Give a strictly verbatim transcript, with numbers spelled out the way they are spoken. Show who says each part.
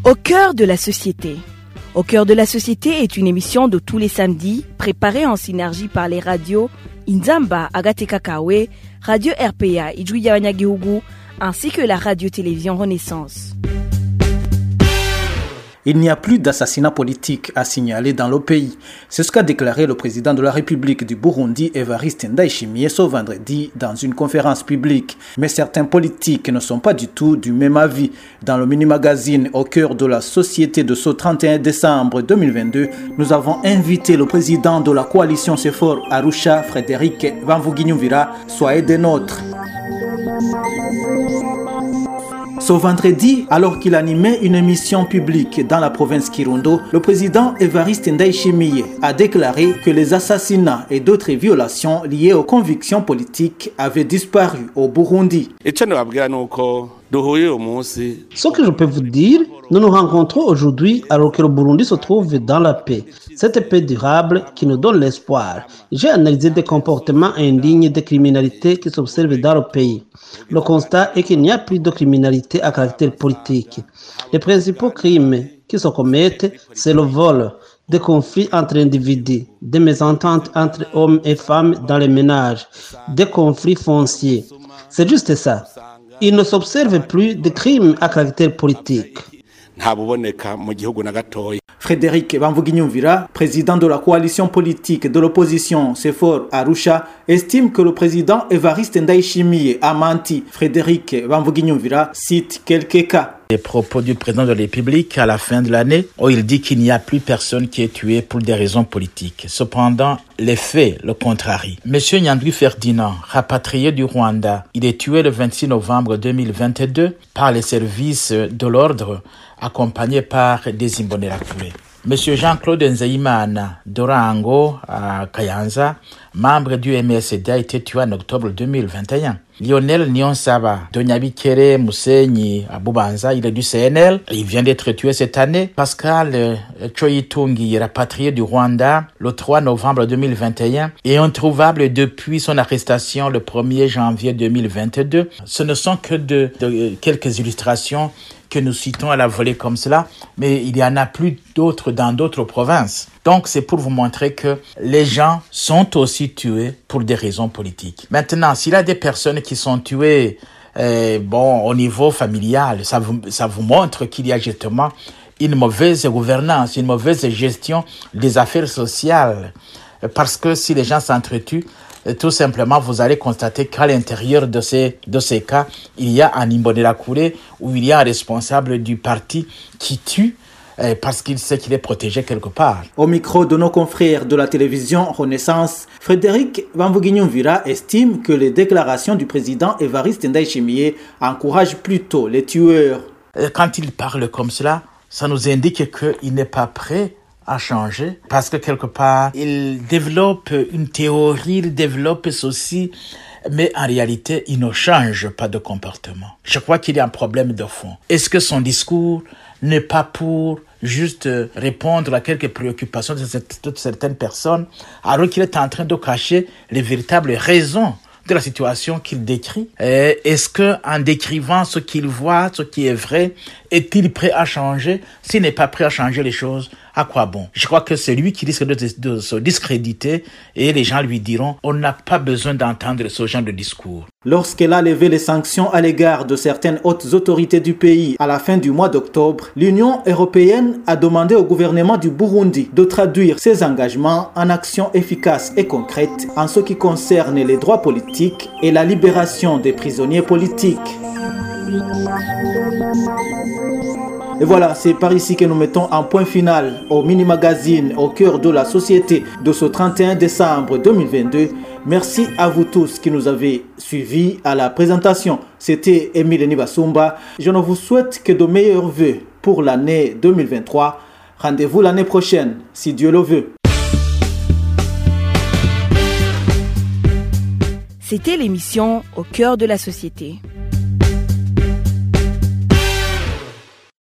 Speaker 1: Au cœur de la société. Au cœur de la société est une émission de tous les samedis, préparée en synergie par les radios Inzamba, Agateka Kawe, Radio R P A, Ijwi Yabanyagihugu, ainsi que la radio-télévision Renaissance.
Speaker 2: Il n'y a plus d'assassinat politique à signaler dans le pays. C'est ce qu'a déclaré le président de la République du Burundi, Evariste Ndayishimiye, ce vendredi dans une conférence publique. Mais certains politiques ne sont pas du tout du même avis. Dans le mini-magazine Au cœur de la société de ce trente et un décembre deux mille vingt-deux, nous avons invité le président de la coalition Sefor Arusha, Frédéric Bamvuginyumvira, soyez des nôtres. Ce vendredi, alors qu'il animait une émission publique dans la province Kirundo, le président Evariste Ndayishimiye a déclaré que les assassinats et d'autres violations liées aux convictions politiques avaient disparu au Burundi.
Speaker 3: Ce que je peux vous dire, nous nous rencontrons aujourd'hui alors que le Burundi se trouve dans la paix. Cette paix durable qui nous donne l'espoir. J'ai analysé des comportements indignes de criminalité qui s'observent dans le pays. Le constat est qu'il n'y a plus de criminalité à caractère politique. Les principaux crimes qui se commettent, c'est le vol, des conflits entre individus, des mésententes entre hommes et femmes dans les ménages, des conflits fonciers. C'est juste ça. Il ne s'observe plus de crimes à caractère politique.
Speaker 2: Frédéric Bamvuginyumvira, président de la coalition politique de l'opposition Sefor Arusha, estime que le président Evariste Ndayishimiye a menti. Frédéric Bamvuginyumvira cite quelques cas.
Speaker 4: Les propos du président de la République à la fin de l'année, où il dit qu'il n'y a plus personne qui est tué pour des raisons politiques. Cependant, les faits le contrarient. Monsieur Nyandwi Ferdinand, rapatrié du Rwanda, il est tué le vingt-six novembre deux mille vingt-deux par les services de l'ordre, accompagné par des Imbonerakure. Monsieur Jean-Claude Nzeyimana Dorango à Kayanza, membre du M S D, a été tué en octobre deux mille vingt et un. Lionel Nyonsaba Donyabikere Musenyi à Bubanza, il est du C N L, il vient d'être tué cette année. Pascal Choyitungi, rapatrié du Rwanda le trois novembre deux mille vingt et un et introuvable depuis son arrestation le premier janvier deux mille vingt-deux. Ce ne sont que de, de quelques illustrations que nous citons à la volée comme cela, mais il y en a plus d'autres dans d'autres provinces. Donc c'est pour vous montrer que les gens sont aussi tués pour des raisons politiques. Maintenant, s'il y a des personnes qui sont tuées euh, bon, au niveau familial, ça vous, ça vous montre qu'il y a justement une mauvaise gouvernance, une mauvaise gestion des affaires sociales. Parce que si les gens s'entretuent, tout simplement, vous allez constater qu'à l'intérieur de ces, de ces cas, il y a un Imbonerakure où il y a un responsable du parti qui tue eh, parce qu'il sait qu'il est protégé quelque part.
Speaker 2: Au micro de nos confrères de la télévision Renaissance, Frédéric Bamvuginyumvira estime que les déclarations du président Evariste Ndayishimiye encouragent plutôt les tueurs.
Speaker 4: Quand il parle comme cela, ça nous indique qu'il n'est pas prêt à changer, parce que quelque part, il développe une théorie, il développe ceci, mais en réalité, il ne change pas de comportement. Je crois qu'il y a un problème de fond. Est-ce que son discours n'est pas pour juste répondre à quelques préoccupations de certaines personnes, alors qu'il est en train de cacher les véritables raisons de la situation qu'il décrit? Et est-ce que, en décrivant ce qu'il voit, ce qui est vrai, est-il prêt à changer? S'il n'est pas prêt à changer les choses, à quoi bon? Je crois que c'est lui qui risque de, de, de se discréditer et les gens lui diront on n'a pas besoin d'entendre ce genre de discours.
Speaker 2: Lorsqu'elle a levé les sanctions à l'égard de certaines hautes autorités du pays à la fin du mois d'octobre, l'Union européenne a demandé au gouvernement du Burundi de traduire ses engagements en actions efficaces et concrètes en ce qui concerne les droits politiques et la libération des prisonniers politiques. Et voilà, c'est par ici que nous mettons un point final au mini-magazine Au cœur de la société de ce trente et un décembre deux mille vingt-deux. Merci à vous tous qui nous avez suivis à la présentation. C'était Émile Nibasumba. Je ne vous souhaite que de meilleurs vœux pour l'année deux mille vingt-trois. Rendez-vous l'année prochaine, si Dieu le veut.
Speaker 1: C'était l'émission Au cœur de la société.